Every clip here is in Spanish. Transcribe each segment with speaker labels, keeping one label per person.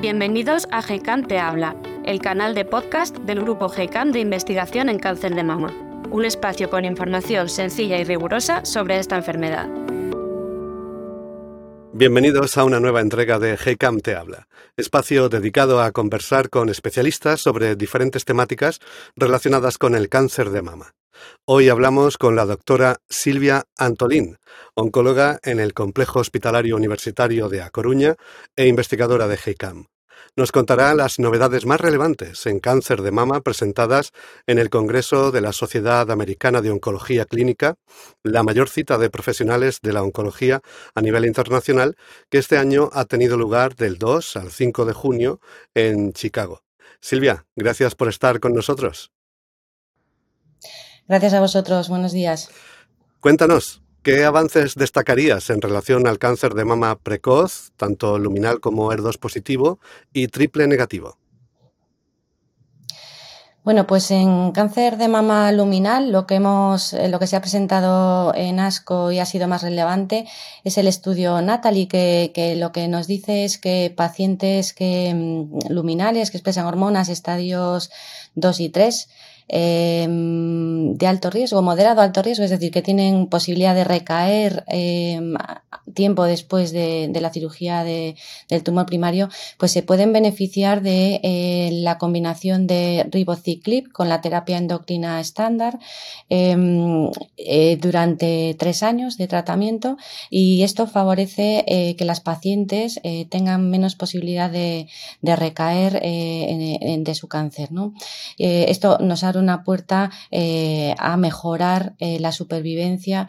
Speaker 1: Bienvenidos a GECAM Te Habla, el canal de podcast del Grupo GECAM de Investigación en Cáncer de Mama, un espacio con información sencilla y rigurosa sobre esta enfermedad.
Speaker 2: Bienvenidos a una nueva entrega de GECAM Te Habla, espacio dedicado a conversar con especialistas sobre diferentes temáticas relacionadas con el cáncer de mama. Hoy hablamos con la doctora Silvia Antolín, oncóloga en el Complejo Hospitalario Universitario de A Coruña e investigadora de GECAM. Nos contará las novedades más relevantes en cáncer de mama presentadas en el Congreso de la Sociedad Americana de Oncología Clínica, la mayor cita de profesionales de la oncología a nivel internacional, que este año ha tenido lugar del 2 al 5 de junio en Chicago. Silvia, gracias por estar con nosotros.
Speaker 3: Gracias a vosotros, buenos días.
Speaker 2: Cuéntanos, ¿qué avances destacarías en relación al cáncer de mama precoz, tanto luminal como ER2 positivo y triple negativo?
Speaker 3: Bueno, pues en cáncer de mama luminal lo que se ha presentado en ASCO y ha sido más relevante es el estudio NATALEE, que lo que nos dice es que pacientes luminales que expresan hormonas estadios 2 y 3 de alto riesgo, moderado alto riesgo, es decir, que tienen posibilidad de recaer tiempo después de la cirugía del tumor primario, pues se pueden beneficiar de la combinación de ribociclib con la terapia endocrina estándar durante 3 años de tratamiento, y esto favorece que las pacientes tengan menos posibilidad de recaer de su cáncer, ¿no? Esto nos abre una puerta a mejorar la supervivencia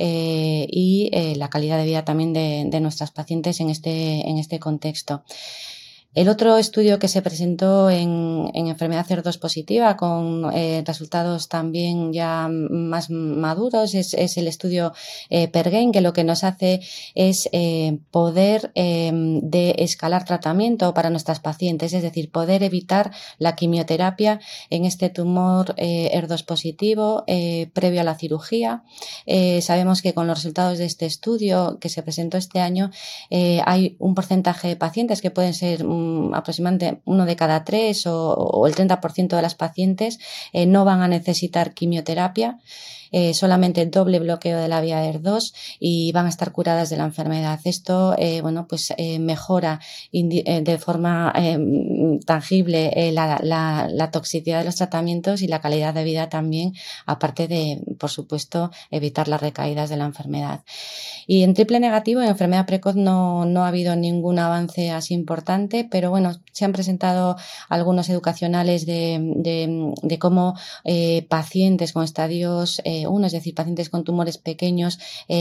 Speaker 3: y la calidad de vida también de nuestras pacientes en este contexto. El otro estudio que se presentó en enfermedad ER2 positiva con resultados también ya más maduros es el estudio PERGAIN, que lo que nos hace es poder de escalar tratamiento para nuestras pacientes, es decir, poder evitar la quimioterapia en este tumor ER2 positivo previo a la cirugía. Sabemos que con los resultados de este estudio que se presentó este año hay un porcentaje de pacientes que pueden ser aproximadamente 1 de cada 3 o el 30% de las pacientes no van a necesitar quimioterapia, solamente doble bloqueo de la vía ER2 y van a estar curadas de la enfermedad. Esto mejora de forma tangible la toxicidad de los tratamientos y la calidad de vida también, aparte de, por supuesto, evitar las recaídas de la enfermedad. Y en triple negativo, en enfermedad precoz, no ha habido ningún avance así importante, pero bueno, se han presentado algunos educacionales de cómo pacientes con estadios 1, es decir, pacientes con tumores pequeños,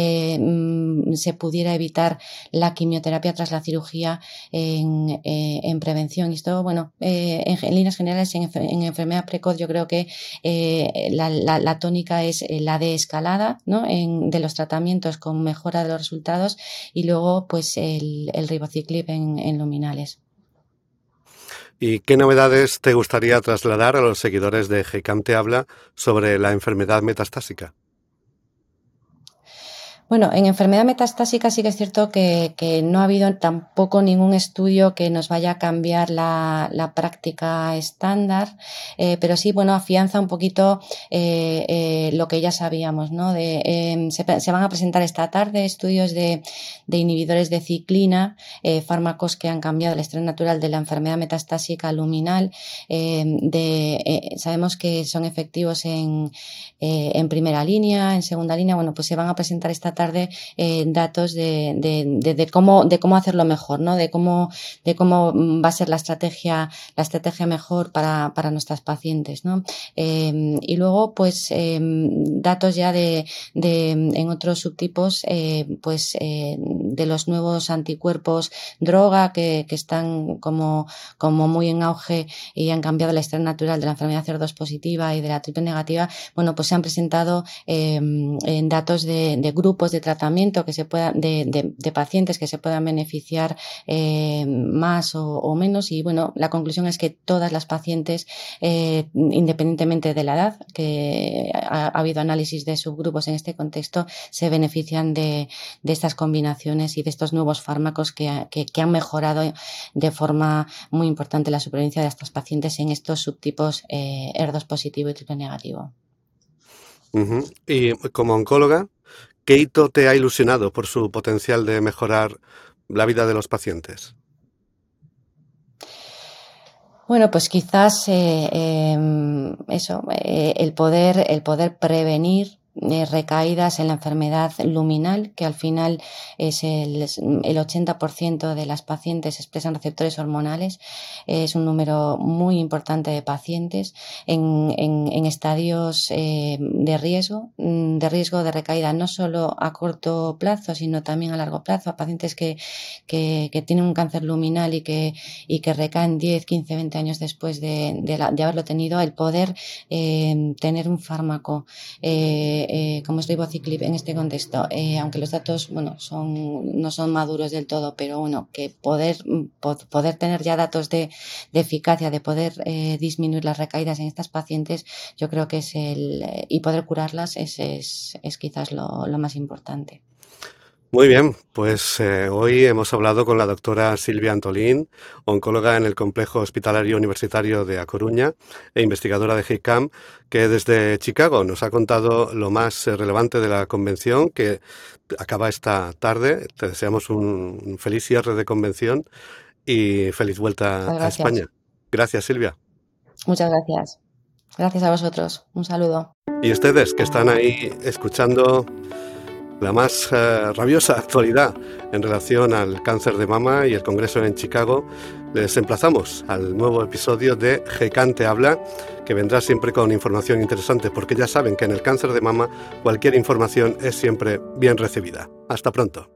Speaker 3: se pudiera evitar la quimioterapia tras la cirugía en prevención. Y esto, bueno, en líneas generales, en enfermedad precoz, yo creo que la tónica es la de escalada, ¿no? De los tratamientos con mejora de los resultados, y luego pues el ribociclib en luminales.
Speaker 2: ¿Y qué novedades te gustaría trasladar a los seguidores de GECAM Te Habla sobre la enfermedad metastásica?
Speaker 3: Bueno, en enfermedad metastásica sí que es cierto que no ha habido tampoco ningún estudio que nos vaya a cambiar la práctica estándar, pero sí, bueno, afianza un poquito lo que ya sabíamos, ¿no? Se van a presentar esta tarde estudios de inhibidores de ciclina, fármacos que han cambiado el estrés natural de la enfermedad metastásica luminal. Sabemos que son efectivos en primera línea, en segunda línea. Bueno, pues se van a presentar esta tarde datos de cómo hacerlo mejor, ¿no? De cómo va a ser la estrategia mejor para nuestras pacientes, ¿no? Y luego, pues, datos ya en otros subtipos, de los nuevos anticuerpos droga que están como muy en auge y han cambiado la historia natural de la enfermedad ER2 positiva y de la triple negativa. Bueno, pues se han presentado en datos de grupo grupos de tratamiento que se puedan, de pacientes que se puedan beneficiar más o menos. Y bueno, la conclusión es que todas las pacientes, independientemente de la edad, que ha habido análisis de subgrupos en este contexto, se benefician de estas combinaciones y de estos nuevos fármacos que han mejorado de forma muy importante la supervivencia de estos pacientes en estos subtipos HER2 positivo y triple negativo.
Speaker 2: Uh-huh. Y como oncóloga, ¿qué hito te ha ilusionado por su potencial de mejorar la vida de los pacientes?
Speaker 3: Bueno, pues quizás el poder prevenir recaídas en la enfermedad luminal, que al final es el 80% de las pacientes expresan receptores hormonales. Es un número muy importante de pacientes en estadios de riesgo de recaída, no solo a corto plazo, sino también a largo plazo, a pacientes que tienen un cáncer luminal y que recaen 10, 15, 20 años después de haberlo tenido. El poder tener un fármaco como es ribociclib en este contexto, aunque los datos no son maduros del todo, pero bueno, que poder tener ya datos de eficacia, de poder disminuir las recaídas en estas pacientes, yo creo que y poder curarlas es quizás lo más importante.
Speaker 2: Muy bien, pues hoy hemos hablado con la doctora Silvia Antolín, oncóloga en el Complejo Hospitalario Universitario de A Coruña e investigadora de GEICAM, que desde Chicago nos ha contado lo más relevante de la convención que acaba esta tarde. Te deseamos un feliz cierre de convención y feliz vuelta a España. Gracias, Silvia.
Speaker 3: Muchas gracias. Gracias a vosotros. Un saludo.
Speaker 2: Y ustedes que están ahí escuchando la más rabiosa actualidad en relación al cáncer de mama y el congreso en Chicago, les emplazamos al nuevo episodio de GEICAM te habla, que vendrá siempre con información interesante, porque ya saben que en el cáncer de mama cualquier información es siempre bien recibida. Hasta pronto.